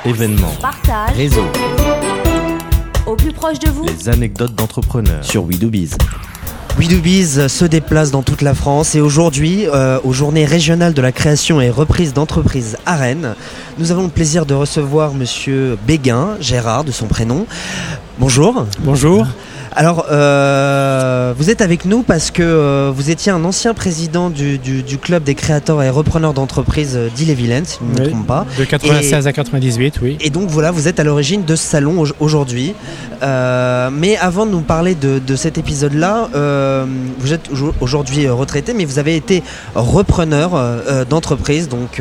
événements, partage, réseau, au plus proche de vous. les anecdotes d'entrepreneurs sur We Do Biz. We Do Biz se déplace dans toute la France et aujourd'hui, aux journées régionales de la création et reprise d'entreprises à Rennes, nous avons le plaisir de recevoir Monsieur Béguin, Gérard de son prénom. Bonjour. Bonjour. Alors, vous êtes avec nous parce que vous étiez un ancien président du club des créateurs et repreneurs d'entreprises d'Ille-et-Vilaine, si je ne me trompe pas. De 96 à 98, oui. Et donc voilà, vous êtes à l'origine de ce salon aujourd'hui. Mais avant de nous parler de cet épisode-là, vous êtes aujourd'hui retraité, mais vous avez été repreneur d'entreprise, donc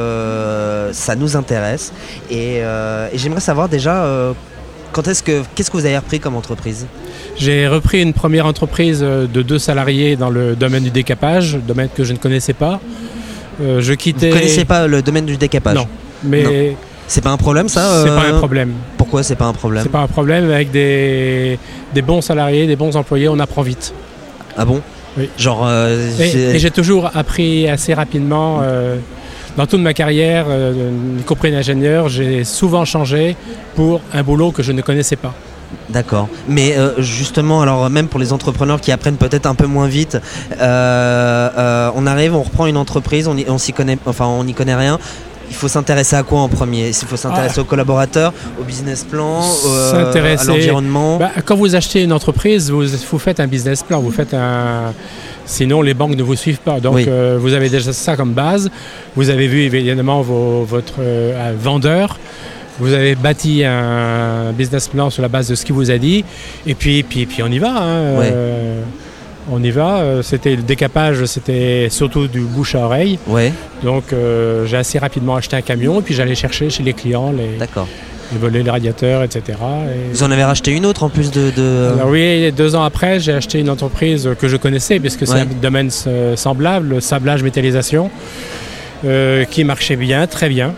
ça nous intéresse. Et j'aimerais savoir déjà, qu'est-ce que vous avez repris comme entreprise ? J'ai repris une première entreprise de 2 salariés dans le domaine du décapage, domaine que je ne connaissais pas. Je quittais... Vous ne connaissez pas le domaine du décapage ? Non, mais... Non. C'est pas un problème ça ? C'est pas un problème. Pourquoi c'est pas un problème ? C'est pas un problème, avec des bons salariés, des bons employés, on apprend vite. Ah bon ? Oui. Genre... Et j'ai toujours appris assez rapidement... Dans toute ma carrière, y compris d'ingénieur, j'ai souvent changé pour un boulot que je ne connaissais pas. D'accord. Mais justement, alors même pour les entrepreneurs qui apprennent peut-être un peu moins vite, on arrive, on reprend une entreprise, on n'y connaît rien. Il faut s'intéresser à quoi en premier ? Il faut s'intéresser aux collaborateurs, au business plan, à l'environnement. Quand vous achetez une entreprise, vous faites un business plan, vous faites un... Sinon, les banques ne vous suivent pas. Donc, oui. Vous avez déjà ça comme base. Vous avez vu évidemment votre vendeur. Vous avez bâti un business plan sur la base de ce qu'il vous a dit. Et puis on y va. Hein. Ouais. On y va. C'était le décapage, c'était surtout du bouche à oreille. Ouais. Donc, j'ai assez rapidement acheté un camion. Et puis, j'allais chercher chez les clients les volets, les radiateurs, etc. Vous en avez racheté une autre en plus de... Alors oui, 2 ans après, j'ai acheté une entreprise que je connaissais, puisque c'est un domaine semblable, le sablage, métallisation, qui marchait bien, très bien.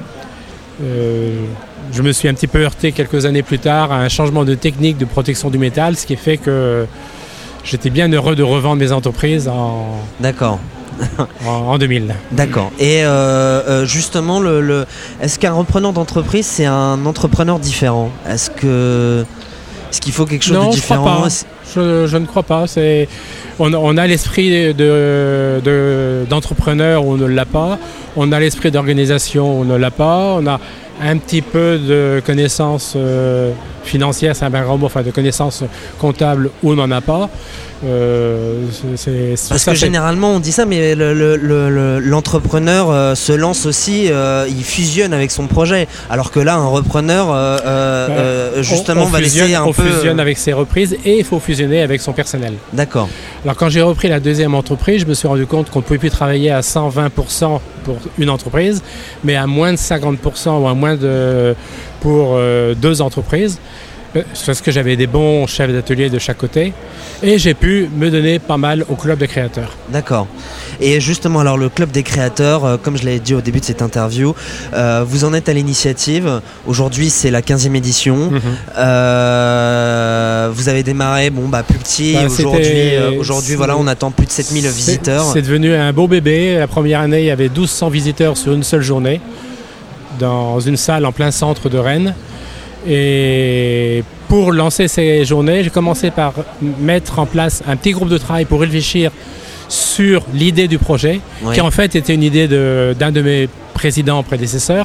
Je me suis un petit peu heurté quelques années plus tard à un changement de technique de protection du métal, ce qui fait que j'étais bien heureux de revendre mes entreprises D'accord. en 2000. D'accord. Et justement, est-ce qu'un repreneur d'entreprise, c'est un entrepreneur différent ? Est-ce qu'il faut quelque chose de différent ? Non, je ne crois pas. On a l'esprit d'entrepreneur où on ne l'a pas. On a l'esprit d'organisation où on ne l'a pas. On a un petit peu de connaissances financières, c'est un grand mot, de connaissances comptables où on n'en a pas. Parce que généralement on dit ça, mais l'entrepreneur se lance aussi, il fusionne avec son projet, alors que là un repreneur justement va laisser un peu... On fusionne avec ses reprises et il faut fusionner avec son personnel. D'accord. Alors quand j'ai repris la deuxième entreprise, je me suis rendu compte qu'on ne pouvait plus travailler à 120% pour une entreprise, mais à moins de 50% ou à moins de pour 2 entreprises. Parce que j'avais des bons chefs d'atelier de chaque côté et j'ai pu me donner pas mal au club des créateurs. D'accord. Et justement, alors le club des créateurs, comme je l'ai dit au début de cette interview, vous en êtes à l'initiative. Aujourd'hui, c'est la 15e édition. Vous avez démarré plus petit. Aujourd'hui, voilà, on attend plus de 7000 visiteurs. C'est devenu un beau bébé. La première année, il y avait 1200 visiteurs sur une seule journée dans une salle en plein centre de Rennes. Et pour lancer ces journées, j'ai commencé par mettre en place un petit groupe de travail pour réfléchir sur l'idée du projet, qui en fait était une idée d'un de mes prédécesseurs.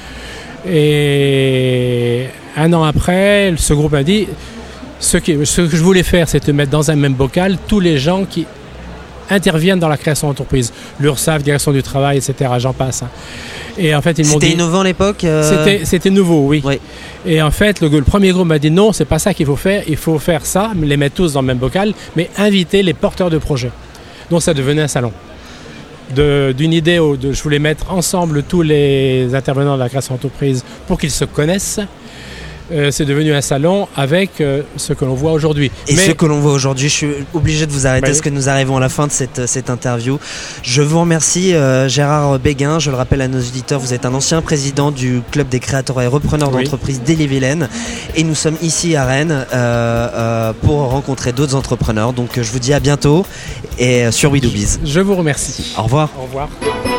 Et 1 an après, ce groupe m'a dit, ce que je voulais faire, c'est de mettre dans un même bocal tous les gens qui interviennent dans la création d'entreprise. L'URSSAF, direction du travail, etc. J'en passe. Et en fait, ils m'ont dit... C'était innovant à l'époque C'était nouveau, oui. Oui. Et en fait, le premier groupe m'a dit non, c'est pas ça qu'il faut faire. Il faut faire ça, les mettre tous dans le même bocal, mais inviter les porteurs de projets. Donc ça devenait un salon. D'une idée où je voulais mettre ensemble tous les intervenants de la création d'entreprise pour qu'ils se connaissent. C'est devenu un salon avec ce que l'on voit aujourd'hui. Ce que l'on voit aujourd'hui, je suis obligé de vous arrêter parce que nous arrivons à la fin de cette interview. Je vous remercie Gérard Béguin, je le rappelle à nos auditeurs, vous êtes un ancien président du club des créateurs et repreneurs d'entreprises d'Ille-et-Vilaine et nous sommes ici à Rennes pour rencontrer d'autres entrepreneurs. Donc je vous dis à bientôt et sur We Do Biz. Je vous remercie. Au revoir. Au revoir.